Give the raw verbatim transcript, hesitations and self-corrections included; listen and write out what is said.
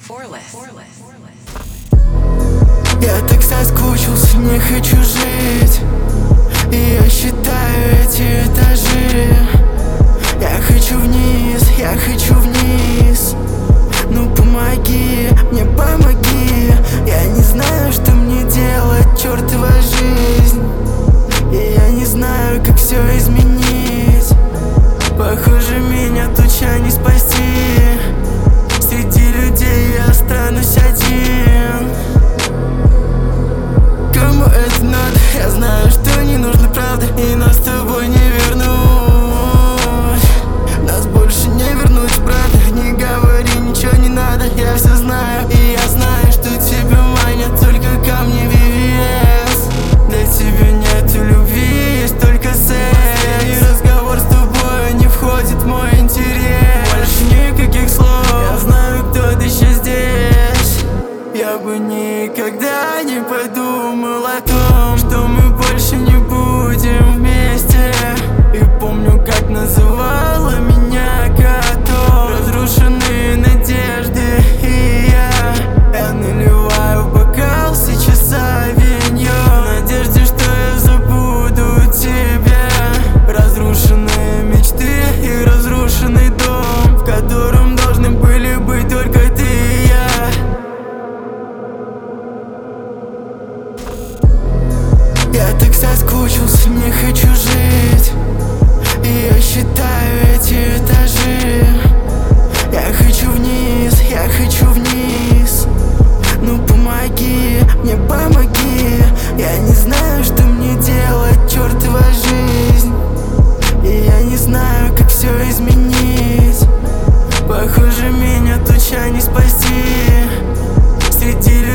Я так соскучился, не хочу жить, и я считаю эти этажи. Я хочу вниз, я хочу вниз. Ну помоги, мне помоги. Я не знаю, что мне делать, чертова жизнь. И я не знаю, как все изменить. Похоже, меня туча не спасти. Среди людей я останусь один. Кому это надо? Я знаю, что не нужно, правда, и нас с тобой не вернуть. Нас больше не вернуть, брат. Не говори, ничего не надо, я все знаю. И я знаю, что тебя манят только камни в вес. Для тебя нету любви, есть только секс. И разговор с тобой не входит в мой интерес. Больше никаких слов, я знаю, кто ты еще здесь. Я бы никогда не подумал о том, что мы больше не будем вместе. И помню, как называла меня котом. Разрушенные надежды, и я Я наливаю в бокал сейчас авиньон, в надежде, что я забуду тебя. Разрушенные мечты и разрушенный дом, в котором должны были быть только ты и я. Я так соскучился, не хочу жить, и я считаю эти этажи. Я хочу вниз, я хочу вниз. Ну помоги, мне помоги. Я не знаю, что мне делать, чертова жизнь. И я не знаю, как все изменить. Похоже, меня туча не спасти. Среди